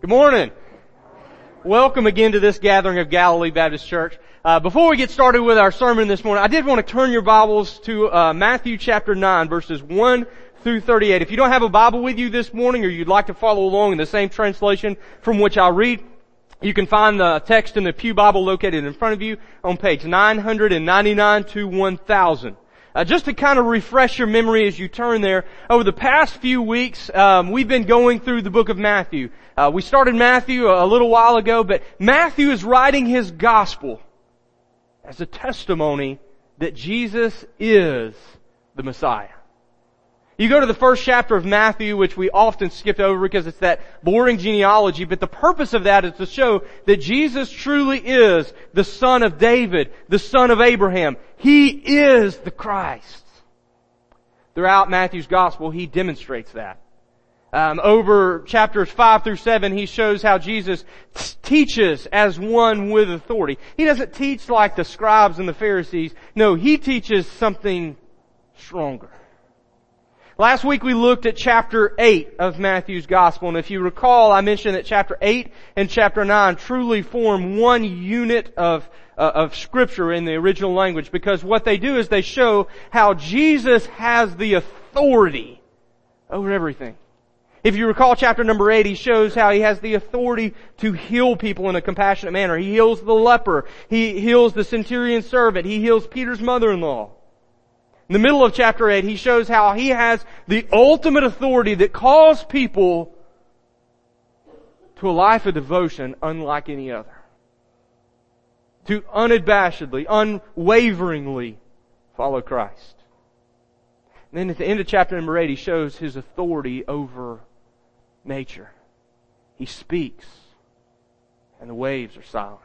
Good morning. Welcome again to this gathering of Galilee Baptist Church. Before we get started with our sermon this morning, I did want to turn your Bibles to Matthew chapter 9, verses 1 through 38. If you don't have a Bible with you this morning, or you'd like to follow along in the same translation from which I'll read, you can find the text in the Pew Bible located in front of you on page 999 to 1000. Just to kind of refresh your memory as you turn there, over the past few weeks, we've been going through the book of Matthew. We started Matthew a little while ago, but Matthew is writing his gospel as a testimony that Jesus is the Messiah. You go to the first chapter of Matthew, which we often skip over because it's that boring genealogy, but the purpose of that is to show that Jesus truly is the son of David, the son of Abraham. He is the Christ. Throughout Matthew's gospel, he demonstrates that. Over chapters 5 through 7, he shows how Jesus teaches as one with authority. He doesn't teach like the scribes and the Pharisees. No, he teaches something stronger. Last week we looked at chapter 8 of Matthew's Gospel, and if you recall, I mentioned that chapter 8 and chapter 9 truly form one unit of Scripture in the original language, because what they do is they show how Jesus has the authority over everything. If you recall chapter number 8, he shows how he has the authority to heal people in a compassionate manner. He heals the leper. He heals the centurion's servant. He heals Peter's mother-in-law. In the middle of chapter 8, he shows how he has the ultimate authority that calls people to a life of devotion unlike any other. To unabashedly, unwaveringly follow Christ. And then at the end of chapter number 8, he shows his authority over nature. He speaks, and the waves are silent.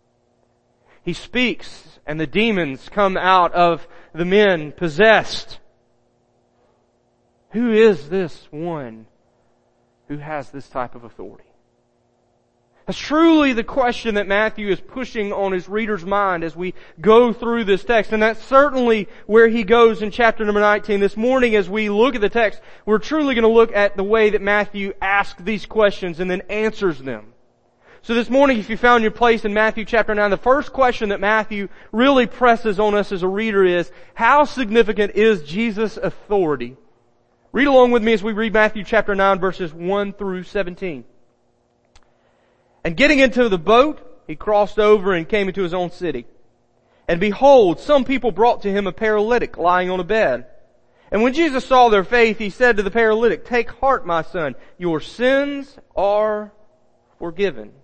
He speaks, and the demons come out of the men possessed. Who is this one who has this type of authority? That's truly the question that Matthew is pushing on his reader's mind as we go through this text. And that's certainly where he goes in chapter number 19. This morning as we look at the text, we're truly going to look at the way that Matthew asks these questions and then answers them. So this morning, if you found your place in Matthew chapter 9, the first question that Matthew really presses on us as a reader is, how significant is Jesus' authority? Read along with me as we read Matthew chapter 9, verses 1 through 17. And getting into the boat, he crossed over and came into his own city. And behold, some people brought to him a paralytic lying on a bed. And when Jesus saw their faith, he said to the paralytic, "Take heart, my son, your sins are forgiven."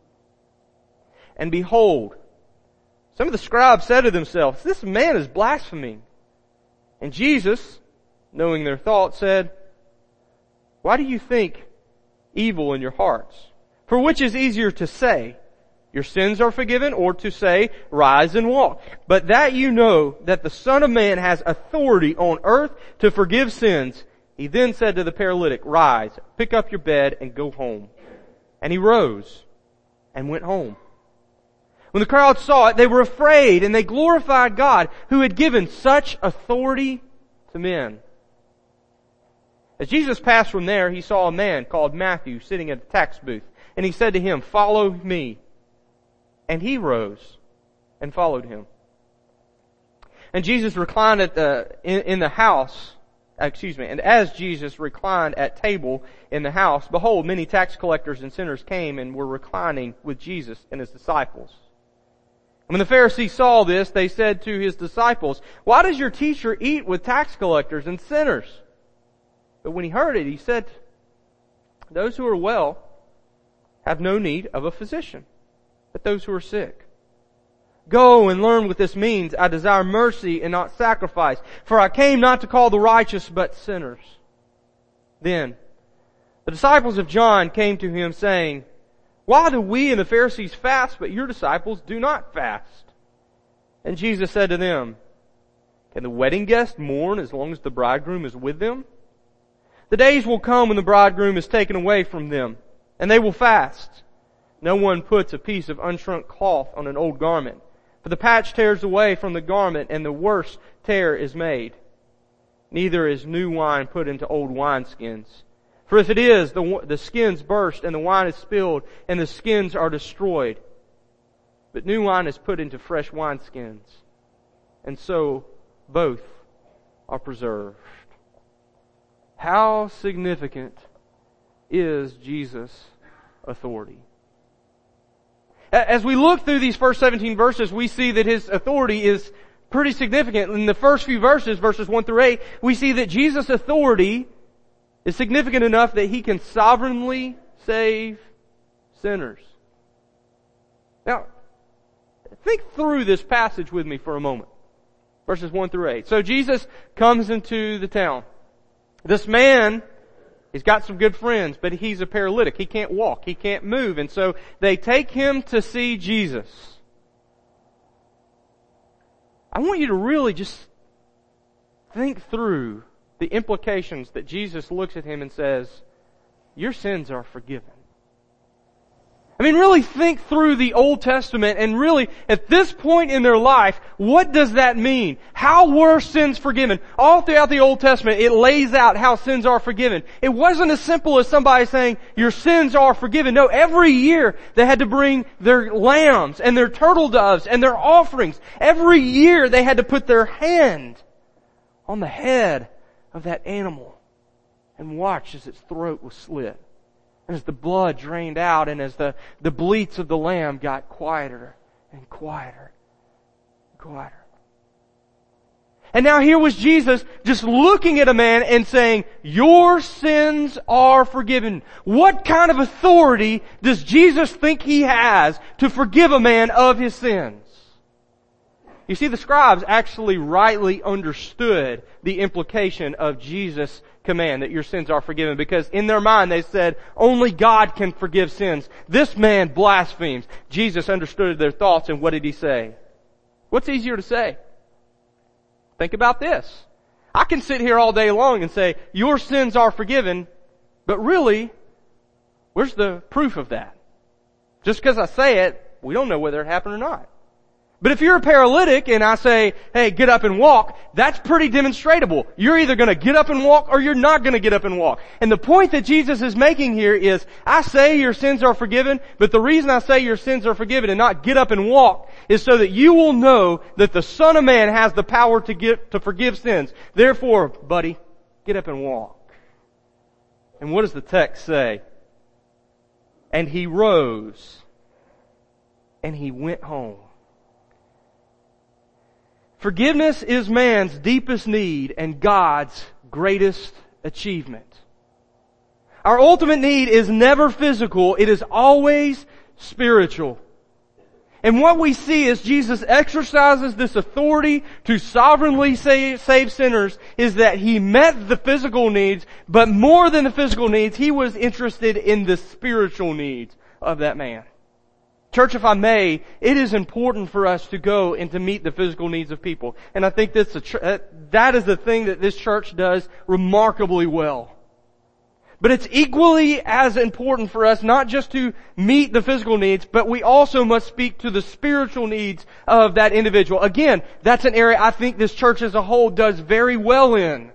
And behold, some of the scribes said to themselves, "This man is blaspheming." And Jesus, knowing their thoughts, said, "Why do you think evil in your hearts? For which is easier to say, 'Your sins are forgiven,' or to say, 'Rise and walk'? But that you know that the Son of Man has authority on earth to forgive sins." He then said to the paralytic, "Rise, pick up your bed and go home." And he rose and went home. When the crowd saw it, they were afraid, and they glorified God, who had given such authority to men. As Jesus passed from there, he saw a man called Matthew sitting at a tax booth, and he said to him, "Follow me." And he rose and followed him. And Jesus reclined in the house. And as Jesus reclined at table in the house, behold, many tax collectors and sinners came and were reclining with Jesus and his disciples. When the Pharisees saw this, they said to his disciples, "Why does your teacher eat with tax collectors and sinners?" But when he heard it, he said, "Those who are well have no need of a physician, but those who are sick. Go and learn what this means. I desire mercy and not sacrifice, for I came not to call the righteous, but sinners." Then the disciples of John came to him, saying, "Why do we and the Pharisees fast, but your disciples do not fast?" And Jesus said to them, "Can the wedding guests mourn as long as the bridegroom is with them? The days will come when the bridegroom is taken away from them, and they will fast. No one puts a piece of unshrunk cloth on an old garment, for the patch tears away from the garment, and the worse tear is made. Neither is new wine put into old wineskins. For if it is, the skins burst and the wine is spilled and the skins are destroyed. But new wine is put into fresh wineskins, and so both are preserved. How significant is Jesus' authority? As we look through these first 17 verses, we see that His authority is pretty significant. In the first few verses, verses 1 through 8, we see that Jesus' authority is significant enough that He can sovereignly save sinners. Now, think through this passage with me for a moment. Verses 1 through 8. So Jesus comes into the town. This man, he's got some good friends, but he's a paralytic. He can't walk. He can't move. And so they take him to see Jesus. I want you to really just think through the implications that Jesus looks at him and says, your sins are forgiven. I mean, really think through the Old Testament and really, at this point in their life, what does that mean? How were sins forgiven? All throughout the Old Testament, it lays out how sins are forgiven. It wasn't as simple as somebody saying, your sins are forgiven. No, every year they had to bring their lambs and their turtle doves and their offerings. Every year they had to put their hand on the head of that animal and watch as its throat was slit. And as the blood drained out and as the bleats of the lamb got quieter and quieter and quieter. And now here was Jesus just looking at a man and saying, your sins are forgiven. What kind of authority does Jesus think He has to forgive a man of his sins? You see, the scribes actually rightly understood the implication of Jesus' command that your sins are forgiven, because in their mind they said, only God can forgive sins. This man blasphemes. Jesus understood their thoughts, and what did He say? What's easier to say? Think about this. I can sit here all day long and say, your sins are forgiven, but really, where's the proof of that? Just because I say it, we don't know whether it happened or not. But if you're a paralytic and I say, hey, get up and walk, that's pretty demonstrable. You're either going to get up and walk or you're not going to get up and walk. And the point that Jesus is making here is, I say your sins are forgiven, but the reason I say your sins are forgiven and not get up and walk is so that you will know that the Son of Man has the power to forgive sins. Therefore, buddy, get up and walk. And what does the text say? And he rose and he went home. Forgiveness is man's deepest need and God's greatest achievement. Our ultimate need is never physical, it is always spiritual. And what we see as Jesus exercises this authority to sovereignly save sinners is that He met the physical needs, but more than the physical needs, He was interested in the spiritual needs of that man. Church, if I may, it is important for us to go and to meet the physical needs of people. And I think that is the thing that this church does remarkably well. But it's equally as important for us not just to meet the physical needs, but we also must speak to the spiritual needs of that individual. Again, that's an area I think this church as a whole does very well in.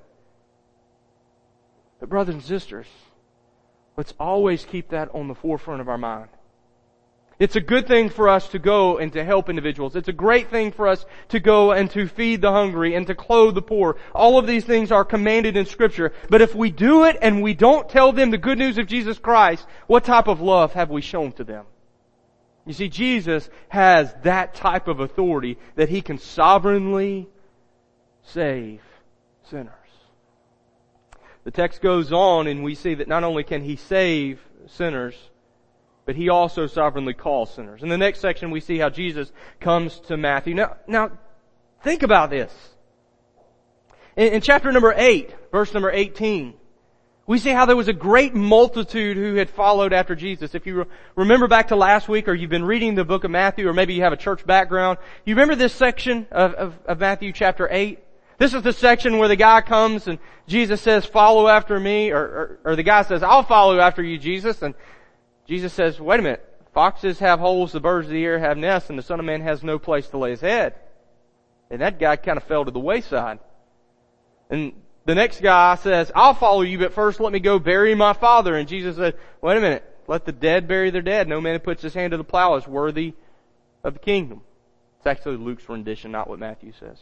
But brothers and sisters, let's always keep that on the forefront of our mind. It's a good thing for us to go and to help individuals. It's a great thing for us to go and to feed the hungry and to clothe the poor. All of these things are commanded in Scripture. But if we do it and we don't tell them the good news of Jesus Christ, what type of love have we shown to them? You see, Jesus has that type of authority that He can sovereignly save sinners. The text goes on and we see that not only can He save sinners, but He also sovereignly calls sinners. In the next section, we see how Jesus comes to Matthew. Now think about this. In chapter number 8, verse number 18, we see how there was a great multitude who had followed after Jesus. If you remember back to last week, or you've been reading the book of Matthew, or maybe you have a church background, you remember this section of Matthew chapter 8? This is the section where the guy comes and Jesus says, follow after me, or the guy says, I'll follow after you, Jesus, and Jesus says, wait a minute, foxes have holes, the birds of the air have nests, and the Son of Man has no place to lay His head. And that guy kind of fell to the wayside. And The next guy says, I'll follow you, but first let me go bury my father. And Jesus said, wait a minute. Let the dead bury their dead. No man who puts his hand to the plow is worthy of the kingdom. It's actually Luke's rendition, not what Matthew says.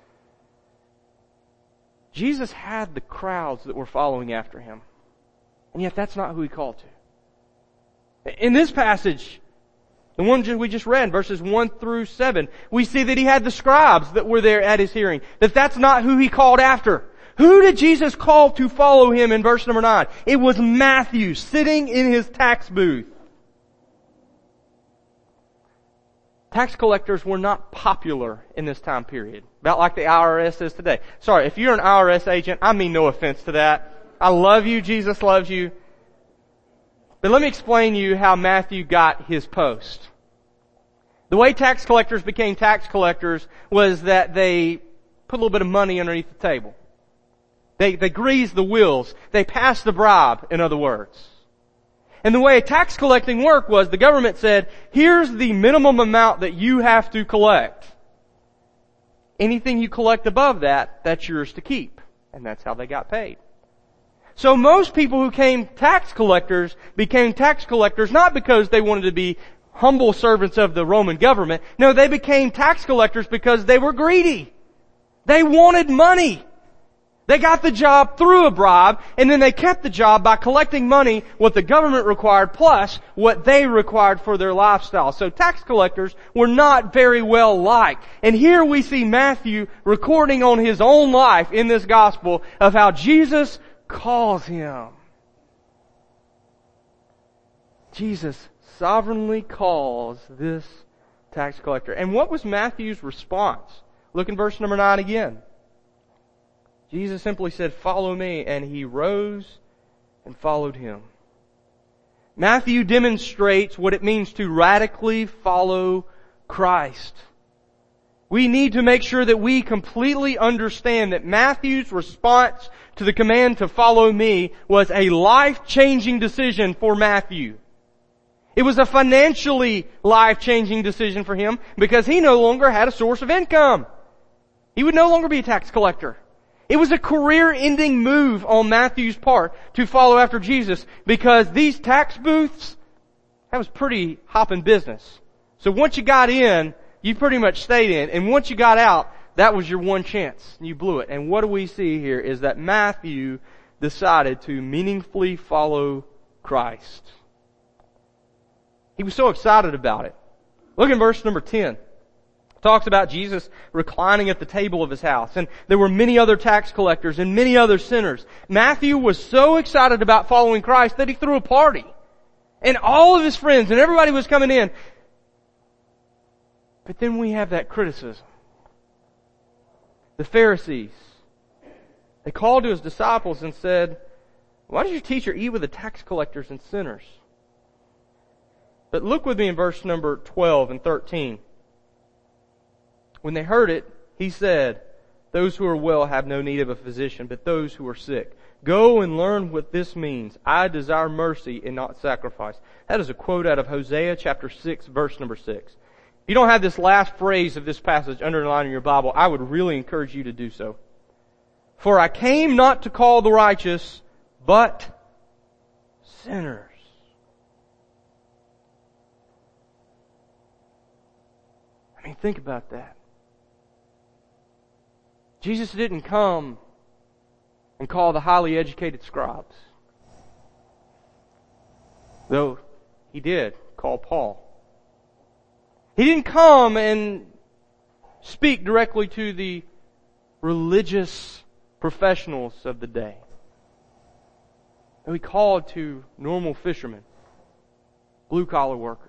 Jesus had the crowds that were following after him. And yet that's not who he called to. In this passage, the one we just read, verses 1 through 7, we see that he had the scribes that were there at his hearing. That's not who he called after. Who did Jesus call to follow him in verse number 9? It was Matthew, sitting in his tax booth. Tax collectors were not popular in this time period. About like the IRS is today. Sorry, if you're an IRS agent, I mean no offense to that. I love you, Jesus loves you. But let me explain to you how Matthew got his post. The way tax collectors became tax collectors was that they put a little bit of money underneath the table. They greased the wheels. They passed the bribe, in other words. And the way tax collecting worked was the government said, here's the minimum amount that you have to collect. Anything you collect above that, that's yours to keep. And that's how they got paid. So most people who became tax collectors not because they wanted to be humble servants of the Roman government. No, they became tax collectors because they were greedy. They wanted money. They got the job through a bribe, and then they kept the job by collecting money, what the government required, plus what they required for their lifestyle. So tax collectors were not very well liked. And here we see Matthew recording on his own life in this gospel of how Jesus calls him. Jesus sovereignly calls this tax collector. And what was Matthew's response? Look in verse number 9 again. Jesus simply said, follow me, and he rose and followed him. Matthew demonstrates what it means to radically follow Christ. We need to make sure that we completely understand that Matthew's response to the command to follow me was a life-changing decision for Matthew. It was a financially life-changing decision for him because he no longer had a source of income. He would no longer be a tax collector. It was a career-ending move on Matthew's part to follow after Jesus because these tax booths, that was pretty hopping business. So once you got in, you pretty much stayed in. And once you got out, that was your one chance. And you blew it. And what do we see here is that Matthew decided to meaningfully follow Christ. He was so excited about it. Look in verse number 10. It talks about Jesus reclining at the table of his house. And there were many other tax collectors and many other sinners. Matthew was so excited about following Christ that he threw a party. And all of his friends and everybody was coming in. But then we have that criticism. The Pharisees, they called to his disciples and said, why does your teacher eat with the tax collectors and sinners? But look with me in verse number 12 and 13. When they heard it, he said, those who are well have no need of a physician, but those who are sick. Go and learn what this means. I desire mercy and not sacrifice. That is a quote out of Hosea chapter 6, verse number 6. If you don't have this last phrase of this passage underlined in your Bible, I would really encourage you to do so. For I came not to call the righteous, but sinners. I mean, think about that. Jesus didn't come and call the highly educated scribes. Though he did call Paul. He didn't come and speak directly to the religious professionals of the day. No, he called to normal fishermen, blue-collar workers.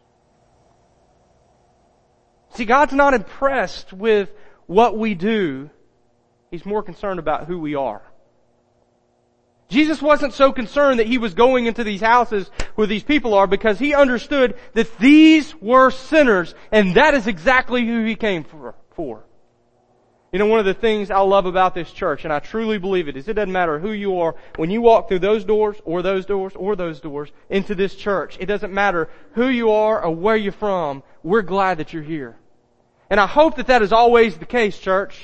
See, God's not impressed with what we do. He's more concerned about who we are. Jesus wasn't so concerned that he was going into these houses where these people are because he understood that these were sinners, and that is exactly who he came for. You know, one of the things I love about this church, and I truly believe it, is it doesn't matter who you are. When you walk through those doors, or those doors, or those doors into this church, it doesn't matter who you are or where you're from. We're glad that you're here. And I hope that that is always the case, church.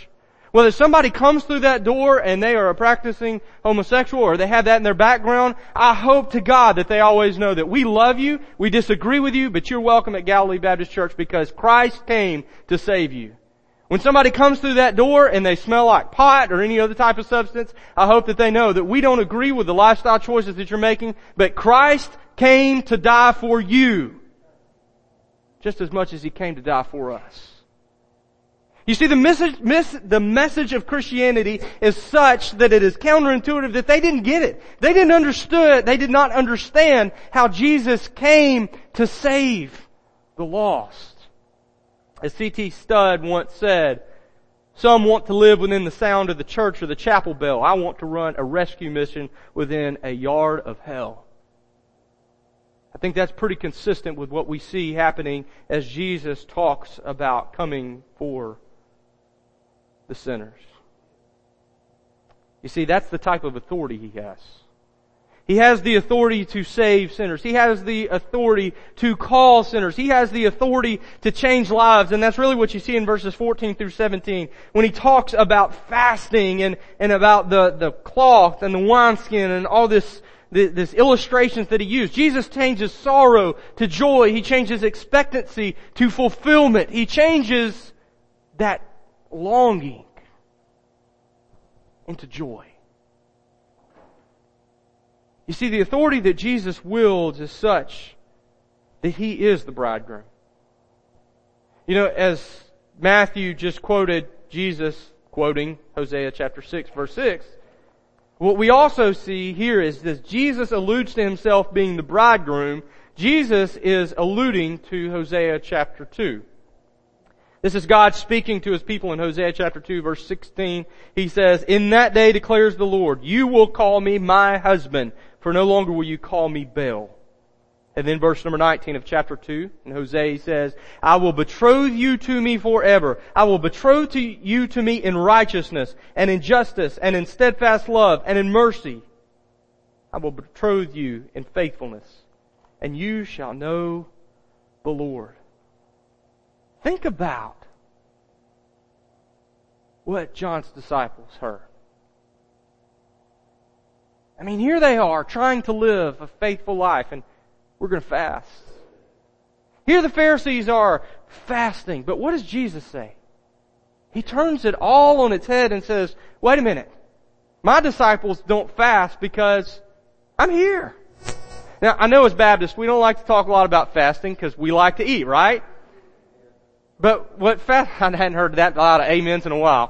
Whether somebody comes through that door and they are a practicing homosexual or they have that in their background, I hope to God that they always know that we love you, we disagree with you, but you're welcome at Galilee Baptist Church because Christ came to save you. When somebody comes through that door and they smell like pot or any other type of substance, I hope that they know that we don't agree with the lifestyle choices that you're making, but Christ came to die for you just as much as He came to die for us. You see, the message of Christianity is such that it is counterintuitive that they didn't get it. They did not understand how Jesus came to save the lost. As C.T. Studd once said, some want to live within the sound of the church or the chapel bell. I want to run a rescue mission within a yard of hell. I think that's pretty consistent with what we see happening as Jesus talks about coming for the sinners. You see, that's the type of authority He has. He has the authority to save sinners. He has the authority to call sinners. He has the authority to change lives. And that's really what you see in verses 14 through 17. When He talks about fasting and about the cloth and the wineskin and all this illustrations that He used. Jesus changes sorrow to joy. He changes expectancy to fulfillment. He changes that longing into joy. You see, the authority that Jesus wields is such that He is the bridegroom. You know, as Matthew just quoted Jesus quoting Hosea chapter 6 verse 6, what we also see here is that Jesus alludes to Himself being the bridegroom. Jesus is alluding to Hosea chapter 2. This is God speaking to His people in Hosea chapter 2 verse 16. He says, "In that day declares the Lord, you will call me my husband, for no longer will you call me Baal." And then verse number 19 of chapter 2 in Hosea he says, "I will betroth you to me forever. I will betroth you to me in righteousness and in justice and in steadfast love and in mercy. I will betroth you in faithfulness, and you shall know the Lord." Think about what John's disciples heard. I mean, here they are trying to live a faithful life, and we're going to fast. Here the Pharisees are fasting, but what does Jesus say? He turns it all on its head and says, wait a minute, my disciples don't fast because I'm here. Now, I know as Baptists, we don't like to talk a lot about fasting because we like to eat, right? But what I hadn't heard that a lot of amens in a while.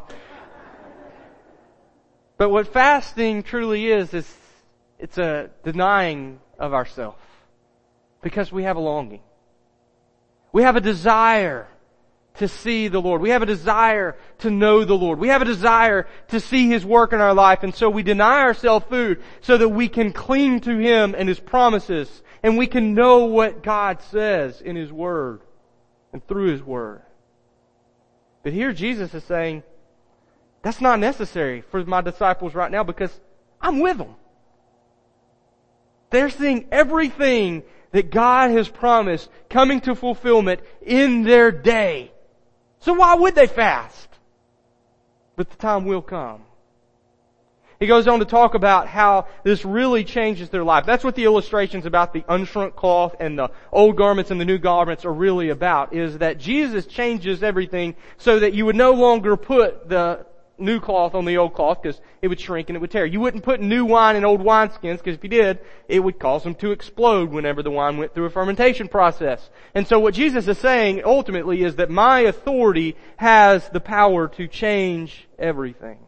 But what fasting truly is it's a denying of ourselves. Because we have a longing. We have a desire to see the Lord. We have a desire to know the Lord. We have a desire to see His work in our life. And so we deny ourselves food so that we can cling to Him and His promises. And we can know what God says in His Word and through His Word. But here Jesus is saying, that's not necessary for my disciples right now because I'm with them. They're seeing everything that God has promised coming to fulfillment in their day. So why would they fast? But the time will come. He goes on to talk about how this really changes their life. That's what the illustrations about the unshrunk cloth and the old garments and the new garments are really about, is that Jesus changes everything so that you would no longer put the new cloth on the old cloth because it would shrink and it would tear. You wouldn't put new wine in old wineskins because if you did, it would cause them to explode whenever the wine went through a fermentation process. And so what Jesus is saying ultimately is that my authority has the power to change everything.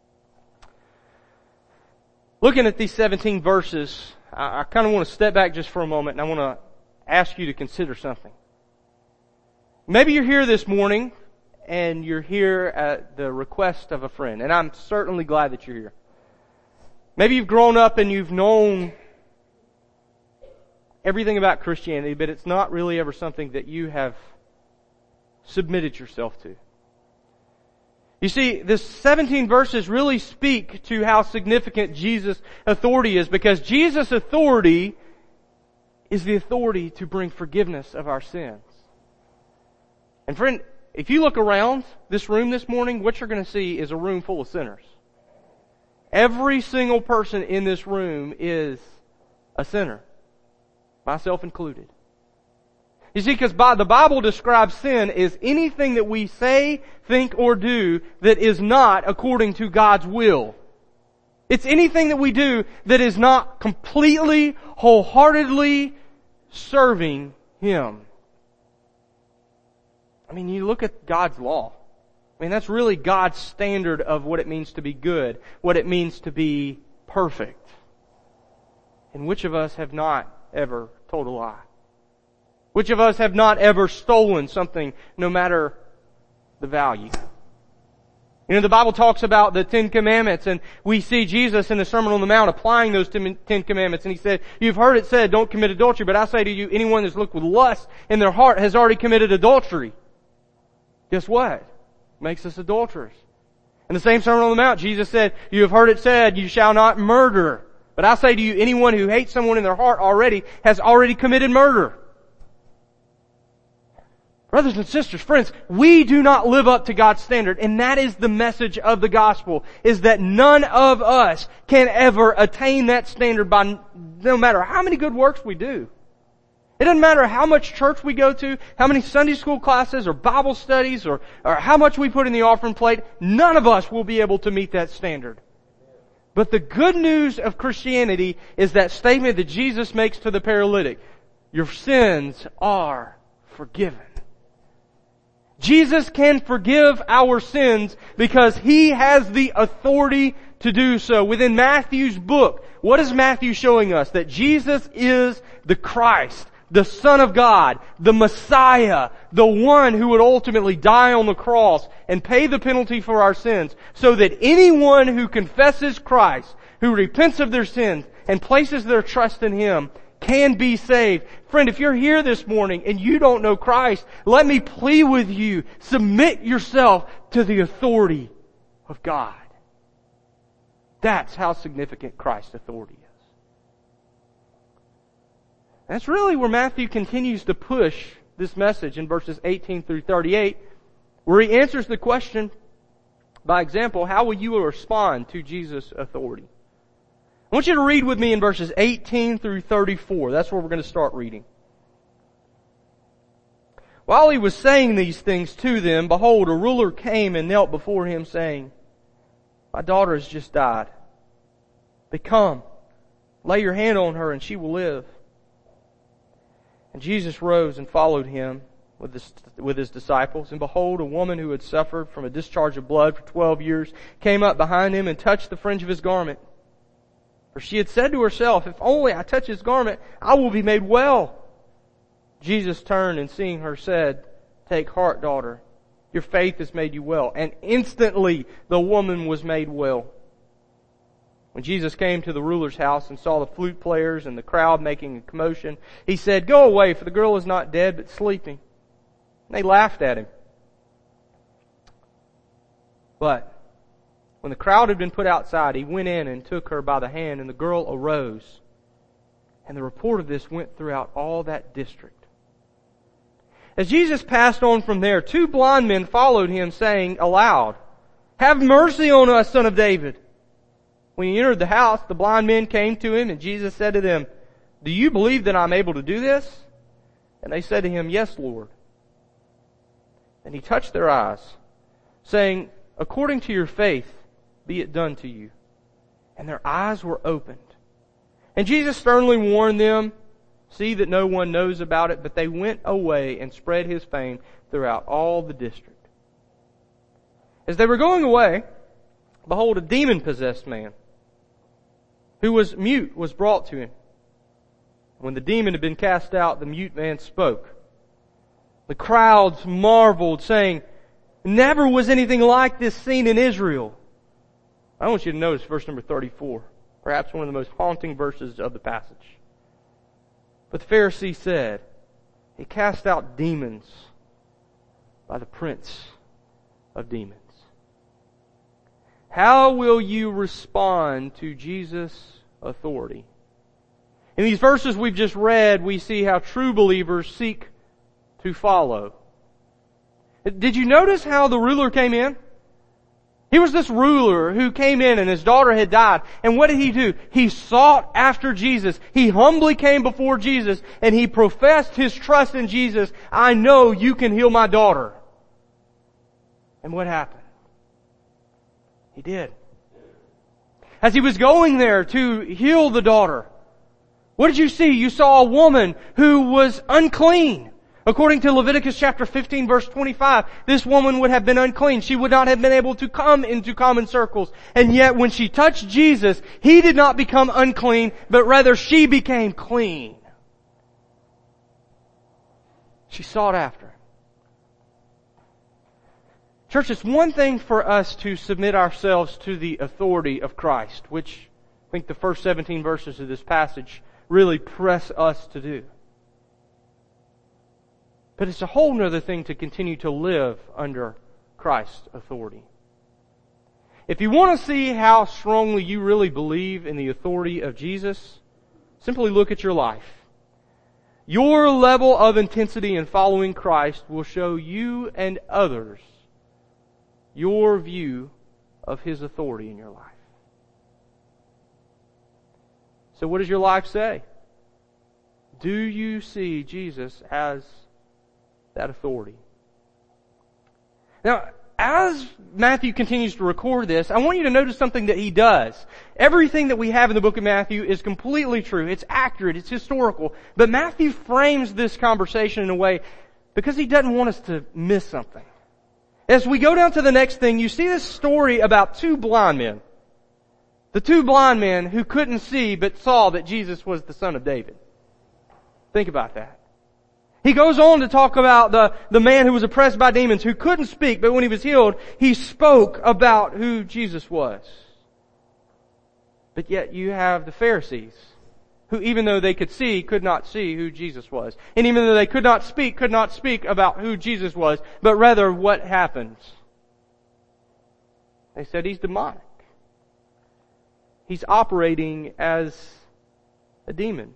Looking at these 17 verses, I kind of want to step back just for a moment and I want to ask you to consider something. Maybe you're here this morning and you're here at the request of a friend, and I'm certainly glad that you're here. Maybe you've grown up and you've known everything about Christianity, but it's not really ever something that you have submitted yourself to. You see, this 17 verses really speak to how significant Jesus' authority is, because Jesus' authority is the authority to bring forgiveness of our sins. And friend, if you look around this room this morning, what you're going to see is a room full of sinners. Every single person in this room is a sinner, myself included. You see, because the Bible describes sin as anything that we say, think, or do that is not according to God's will. It's anything that we do that is not completely, wholeheartedly serving Him. I mean, you look at God's law. I mean, that's really God's standard of what it means to be good, what it means to be perfect. And which of us have not ever told a lie? Which of us have not ever stolen something, no matter the value? You know, the Bible talks about the 10 Commandments, and we see Jesus in the Sermon on the Mount applying those 10 Commandments, and He said, you've heard it said, don't commit adultery, but I say to you, anyone that's looked with lust in their heart has already committed adultery. Guess what? Makes us adulterers. In the same Sermon on the Mount, Jesus said, you have heard it said, you shall not murder. But I say to you, anyone who hates someone in their heart already has already committed murder. Brothers and sisters, friends, we do not live up to God's standard, and that is the message of the gospel, is that none of us can ever attain that standard by no matter how many good works we do. It doesn't matter how much church we go to, how many Sunday school classes or Bible studies or how much we put in the offering plate, none of us will be able to meet that standard. But the good news of Christianity is that statement that Jesus makes to the paralytic, your sins are forgiven. Jesus can forgive our sins because He has the authority to do so. Within Matthew's book, what is Matthew showing us? That Jesus is the Christ, the Son of God, the Messiah, the one who would ultimately die on the cross and pay the penalty for our sins, so that anyone who confesses Christ, who repents of their sins and places their trust in Him, can be saved. Friend, if you're here this morning and you don't know Christ, let me plead with you, submit yourself to the authority of God. That's how significant Christ's authority is. That's really where Matthew continues to push this message in verses 18 through 38, where he answers the question, by example, how will you respond to Jesus' authority? I want you to read with me in verses 18 through 34. That's where we're going to start reading. While he was saying these things to them, behold, a ruler came and knelt before him, saying, my daughter has just died. But come, lay your hand on her and she will live. And Jesus rose and followed him with his disciples. And behold, a woman who had suffered from a discharge of blood for 12 years came up behind him and touched the fringe of his garment. For she had said to herself, if only I touch his garment, I will be made well. Jesus turned and seeing her said, take heart, daughter. Your faith has made you well. And instantly the woman was made well. When Jesus came to the ruler's house and saw the flute players and the crowd making a commotion, He said, go away, for the girl is not dead but sleeping. And they laughed at Him. But when the crowd had been put outside, He went in and took her by the hand, and the girl arose. And the report of this went throughout all that district. As Jesus passed on from there, 2 blind men followed Him, saying aloud, have mercy on us, Son of David. When He entered the house, the blind men came to Him, and Jesus said to them, do you believe that I'm able to do this? And they said to Him, yes, Lord. And He touched their eyes, saying, according to your faith, be it done to you. And their eyes were opened. And Jesus sternly warned them, see that no one knows about it, but they went away and spread His fame throughout all the district. As they were going away, behold, a demon-possessed man, who was mute, was brought to Him. When the demon had been cast out, the mute man spoke. The crowds marveled, saying, never was anything like this seen in Israel. I want you to notice verse number 34, perhaps one of the most haunting verses of the passage. But the Pharisee said, He cast out demons by the prince of demons. How will you respond to Jesus' authority? In these verses we've just read, we see how true believers seek to follow. Did you notice how the ruler came in? He was this ruler who came in and his daughter had died. And what did he do? He sought after Jesus. He humbly came before Jesus and he professed his trust in Jesus. I know you can heal my daughter. And what happened? He did. As he was going there to heal the daughter, what did you see? You saw a woman who was unclean. According to Leviticus chapter 15 verse 25, this woman would have been unclean. She would not have been able to come into common circles. And yet when she touched Jesus, He did not become unclean, but rather she became clean. She sought after Him. Church, it's one thing for us to submit ourselves to the authority of Christ, which I think the first 17 verses of this passage really press us to do. But it's a whole nother thing to continue to live under Christ's authority. If you want to see how strongly you really believe in the authority of Jesus, simply look at your life. Your level of intensity in following Christ will show you and others your view of His authority in your life. So what does your life say? Do you see Jesus as that authority? Now, as Matthew continues to record this, I want you to notice something that he does. Everything that we have in the book of Matthew is completely true. It's accurate. It's historical. But Matthew frames this conversation in a way because he doesn't want us to miss something. As we go down to the next thing, you see this story about two blind men. The two blind men who couldn't see but saw that Jesus was the Son of David. Think about that. He goes on to talk about the man who was oppressed by demons, who couldn't speak, but when he was healed, he spoke about who Jesus was. But yet you have the Pharisees, who even though they could see, could not see who Jesus was. And even though they could not speak about who Jesus was, but rather what happens. They said he's demonic. He's operating as a demon.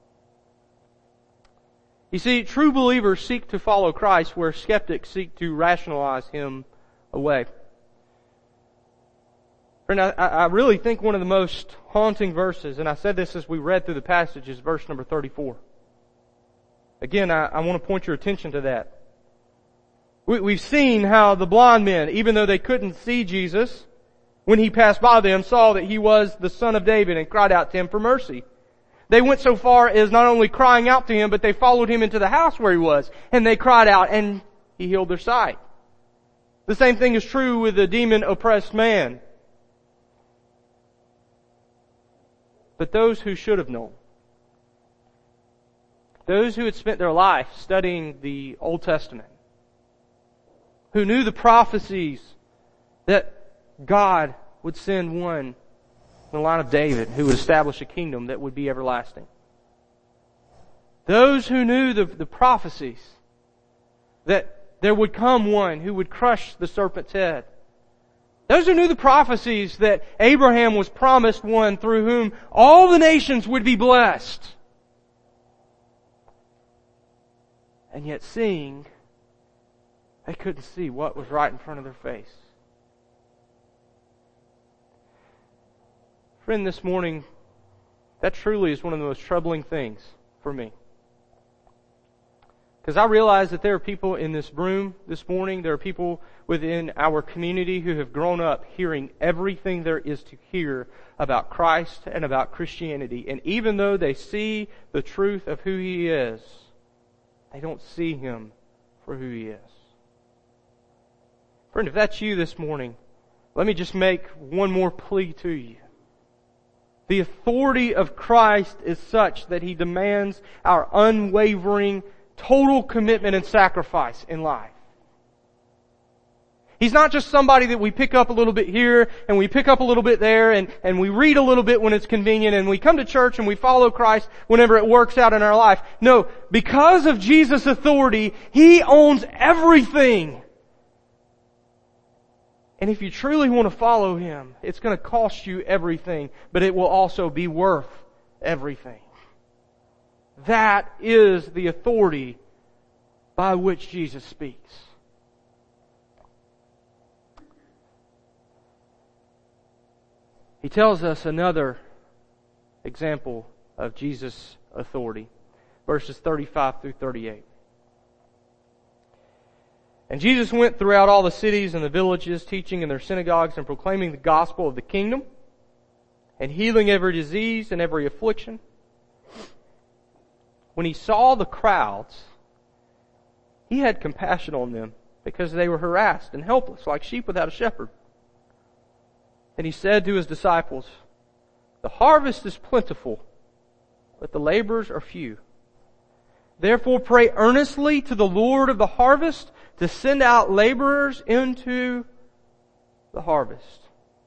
You see, true believers seek to follow Christ where skeptics seek to rationalize Him away. Friend, I really think one of the most haunting verses, and I said this as we read through the passage, is verse number 34. Again, I want to point your attention to that. We've seen how the blind men, even though they couldn't see Jesus, when He passed by them, saw that He was the Son of David and cried out to Him for mercy. They went so far as not only crying out to Him, but they followed Him into the house where He was, and they cried out, and He healed their sight. The same thing is true with the demon-oppressed man. But those who should have known, those who had spent their life studying the Old Testament, who knew the prophecies that God would send one in the line of David who would establish a kingdom that would be everlasting. Those who knew the prophecies that there would come one who would crush the serpent's head. Those who knew the prophecies that Abraham was promised one through whom all the nations would be blessed. And yet seeing, they couldn't see what was right in front of their face. Friend, this morning, that truly is one of the most troubling things for me. Because I realize that there are people in this room this morning, there are people within our community who have grown up hearing everything there is to hear about Christ and about Christianity. And even though they see the truth of who He is, they don't see Him for who He is. Friend, if that's you this morning, let me just make one more plea to you. The authority of Christ is such that He demands our unwavering, total commitment and sacrifice in life. He's not just somebody that we pick up a little bit here and we pick up a little bit there and we read a little bit when it's convenient and we come to church and we follow Christ whenever it works out in our life. No, because of Jesus' authority, He owns everything. And if you truly want to follow Him, it's going to cost you everything, but it will also be worth everything. That is the authority by which Jesus speaks. he tells us another example of Jesus' authority. Verses 35 through 38. And Jesus went throughout all the cities and the villages, teaching in their synagogues and proclaiming the gospel of the kingdom, and healing every disease and every affliction. When he saw the crowds, he had compassion on them, because they were harassed and helpless, like sheep without a shepherd. And he said to his disciples, "The harvest is plentiful, but the laborers are few. Therefore pray earnestly to the Lord of the harvest to send out laborers into the harvest."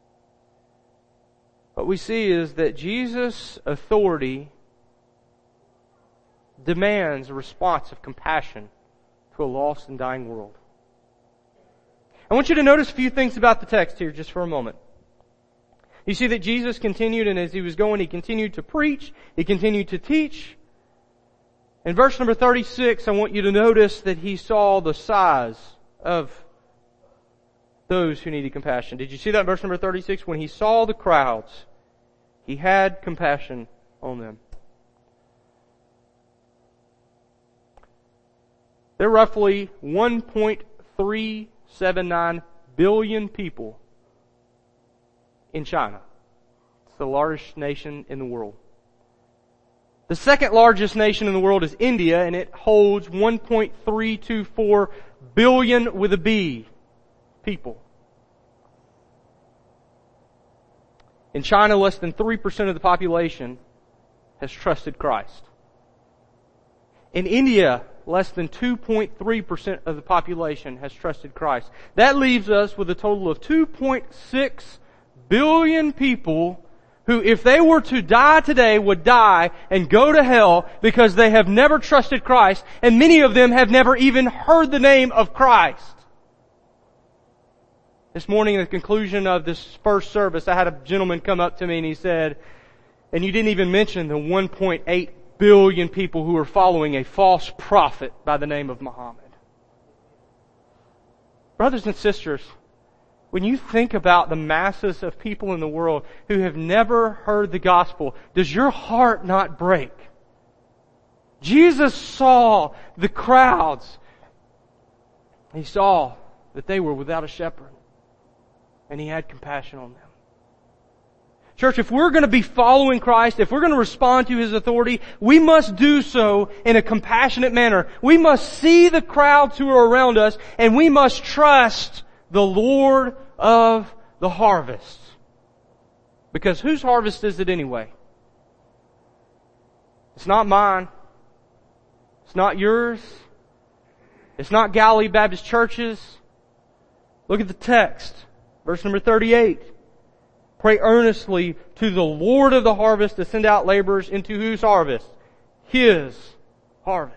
What we see is that Jesus' authority demands a response of compassion to a lost and dying world. I want you to notice a few things about the text here just for a moment. You see that Jesus continued, and as he was going, he continued to preach, he continued to teach. In verse number 36, I want you to notice that he saw the size of those who needed compassion. Did you see that in verse number 36? When he saw the crowds, he had compassion on them. There are roughly 1.379 billion people in China. It's the largest nation in the world. The second largest nation in the world is India, and it holds 1.324 billion with a B people. In China, less than 3% of the population has trusted Christ. In India, less than 2.3% of the population has trusted Christ. That leaves us with a total of 2.6 billion people who, if they were to die today, would die and go to hell because they have never trusted Christ, and many of them have never even heard the name of Christ. This morning, at the conclusion of this first service, I had a gentleman come up to me and he said, "And you didn't even mention the 1.8 billion people who are following a false prophet by the name of Muhammad." Brothers and sisters, when you think about the masses of people in the world who have never heard the gospel, does your heart not break? Jesus saw the crowds. He saw that they were without a shepherd, and he had compassion on them. Church, if we're going to be following Christ, if we're going to respond to His authority, we must do so in a compassionate manner. We must see the crowds who are around us, and we must trust the Lord of the harvest. Because whose harvest is it anyway? It's not mine. It's not yours. It's not Galilee Baptist churches. Look at the text. Verse number 38. Pray earnestly to the Lord of the harvest to send out laborers into whose harvest? His harvest.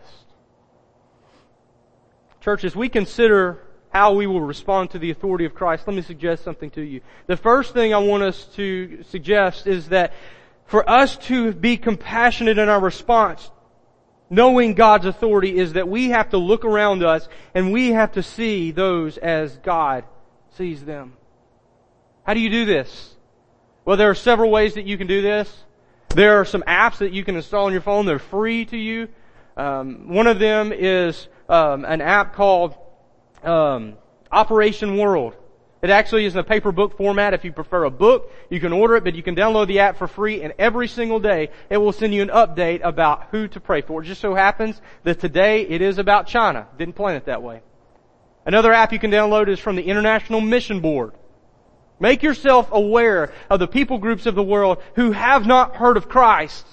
Church, as we consider how we will respond to the authority of Christ, let me suggest something to you. The first thing I want us to suggest is that for us to be compassionate in our response, knowing God's authority, is that we have to look around us and we have to see those as God sees them. How do you do this? Well, there are several ways that you can do this. There are some apps that you can install on your phone. They're free to you. One of them is an app called Operation World. It actually is in a paper book format. If you prefer a book, you can order it, but you can download the app for free, and every single day it will send you an update about who to pray for. It just so happens that today it is about China. Didn't plan it that way. Another app you can download is from the International Mission Board. Make yourself aware of the people groups of the world who have not heard of Christ.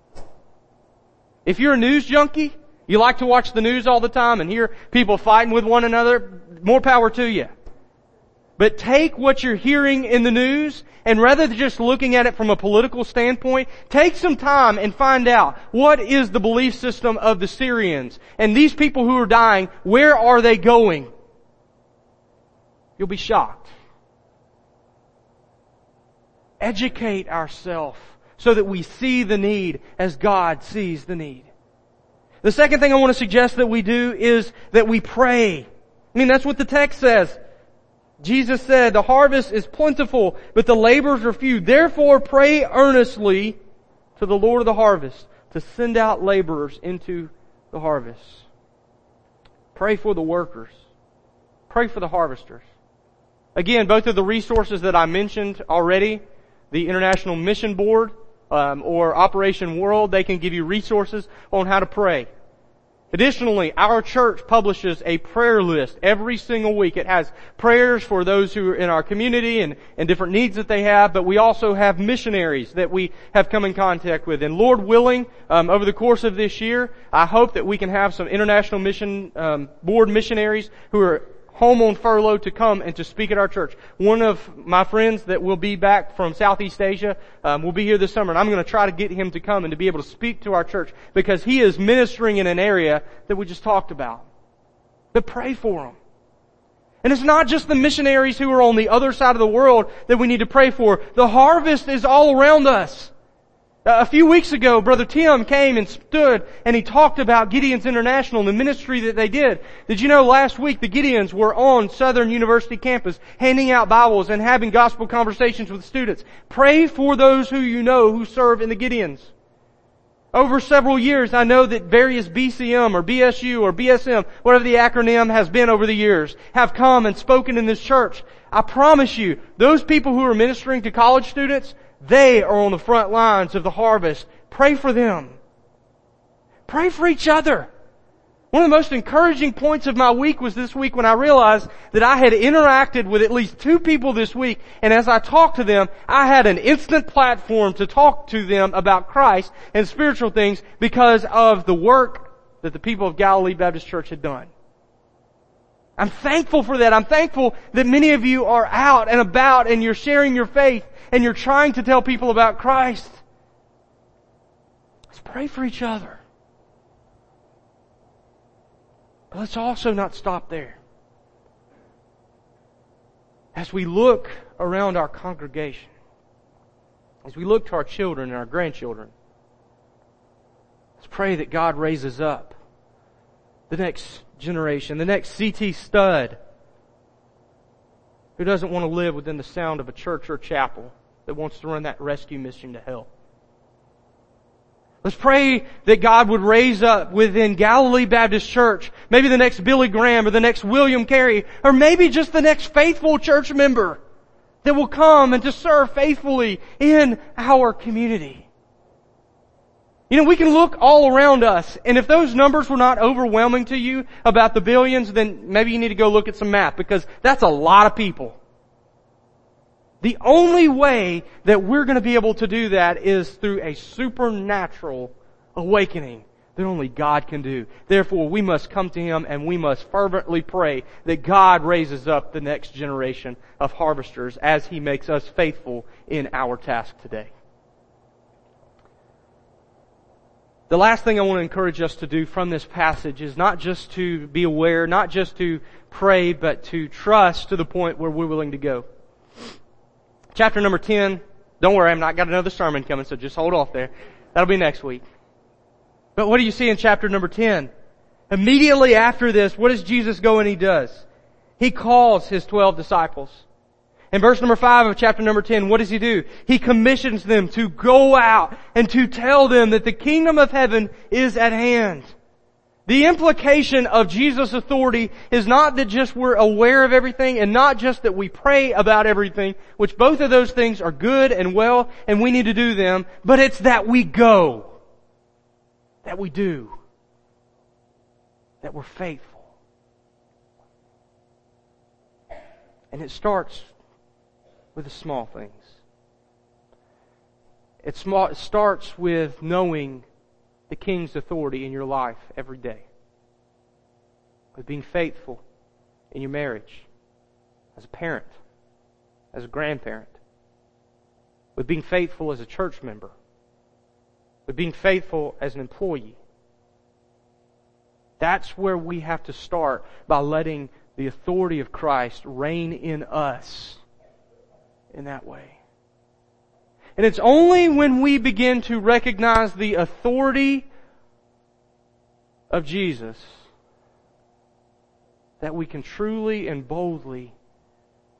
If you're a news junkie, you like to watch the news all the time and hear people fighting with one another, more power to you. But take what you're hearing in the news, and rather than just looking at it from a political standpoint, take some time and find out what is the belief system of the Syrians. And these people who are dying, where are they going? You'll be shocked. Educate ourselves so that we see the need as God sees the need. The second thing I want to suggest that we do is that we pray. I mean, that's what the text says. Jesus said, the harvest is plentiful, but the laborers are few. Therefore pray earnestly to the Lord of the harvest to send out laborers into the harvest. Pray for the workers. Pray for the harvesters. Again, both of the resources that I mentioned already, the International Mission Board or Operation World, they can give you resources on how to pray. Additionally, our church publishes a prayer list every single week. It has prayers for those who are in our community and different needs that they have, but we also have missionaries that we have come in contact with. And Lord willing, over the course of this year, I hope that we can have some International Mission Board missionaries who are home on furlough to come and to speak at our church. One of my friends that will be back from Southeast Asia will be here this summer, and I'm going to try to get him to come and to be able to speak to our church because he is ministering in an area that we just talked about. But pray for him. And it's not just the missionaries who are on the other side of the world that we need to pray for. The harvest is all around us. A few weeks ago, Brother Tim came and stood and he talked about Gideon's International and the ministry that they did. Did you know last week the Gideons were on Southern University campus handing out Bibles and having gospel conversations with students? Pray for those who you know who serve in the Gideons. Over several years, I know that various BCM or BSU or BSM, whatever the acronym has been over the years, have come and spoken in this church. I promise you, those people who are ministering to college students, they are on the front lines of the harvest. Pray for them. Pray for each other. One of the most encouraging points of my week was this week when I realized that I had interacted with at least 2 people this week, and as I talked to them, I had an instant platform to talk to them about Christ and spiritual things because of the work that the people of Galilee Baptist Church had done. I'm thankful for that. I'm thankful that many of you are out and about and you're sharing your faith and you're trying to tell people about Christ. Let's pray for each other. But let's also not stop there. As we look around our congregation, as we look to our children and our grandchildren, let's pray that God raises up the next generation, the next C.T. Studd, who doesn't want to live within the sound of a church or chapel, that wants to run that rescue mission to hell. Let's pray that God would raise up within Galilee Baptist Church, maybe the next Billy Graham or the next William Carey, or maybe just the next faithful church member that will come and to serve faithfully in our community. You know, we can look all around us, and if those numbers were not overwhelming to you about the billions, then maybe you need to go look at some math, because that's a lot of people. The only way that we're going to be able to do that is through a supernatural awakening that only God can do. Therefore, we must come to Him and we must fervently pray that God raises up the next generation of harvesters as He makes us faithful in our task today. The last thing I want to encourage us to do from this passage is not just to be aware, not just to pray, but to trust to the point where we're willing to go. Chapter number 10, don't worry, I've not got another sermon coming, so just hold off there. That'll be next week. But what do you see in chapter number 10? Immediately after this, what does Jesus go and He does? He calls His 12 disciples. In verse number 5 of chapter number 10, what does He do? He commissions them to go out and to tell them that the kingdom of heaven is at hand. The implication of Jesus' authority is not that just we're aware of everything and not just that we pray about everything, which both of those things are good and well and we need to do them, but it's that we go. That we do. That we're faithful. And it starts with the small things. It starts with knowing the King's authority in your life every day. With being faithful in your marriage, as a parent, as a grandparent. With being faithful as a church member. With being faithful as an employee. That's where we have to start, by letting the authority of Christ reign in us in that way. And it's only when we begin to recognize the authority of Jesus that we can truly and boldly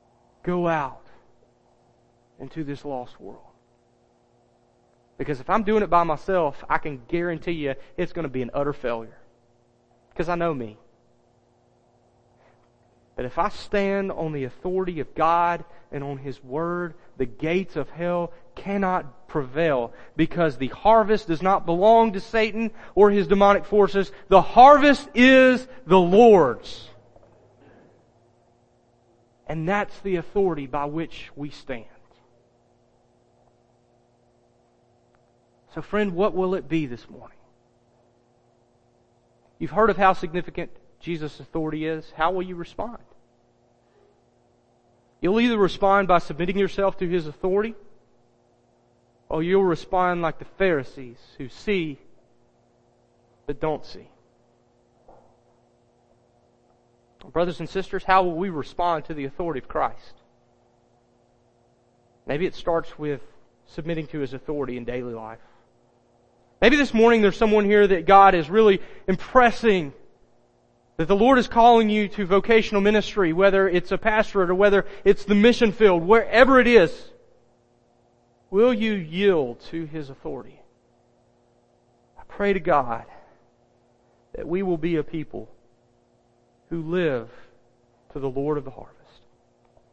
go out into this lost world. Because if I'm doing it by myself, I can guarantee you it's going to be an utter failure. Because I know me. But if I stand on the authority of God and on His Word, the gates of hell cannot prevail, because the harvest does not belong to Satan or his demonic forces. The harvest is the Lord's. And that's the authority by which we stand. So friend, what will it be this morning? You've heard of how significant Jesus' authority is. How will you respond? You'll either respond by submitting yourself to His authority, or you'll respond like the Pharisees who see but don't see. Brothers and sisters, how will we respond to the authority of Christ? Maybe it starts with submitting to His authority in daily life. Maybe this morning there's someone here that God is really impressing, that the Lord is calling you to vocational ministry, whether it's a pastorate or whether it's the mission field, wherever it is. Will you yield to His authority? I pray to God that we will be a people who live to the Lord of the harvest.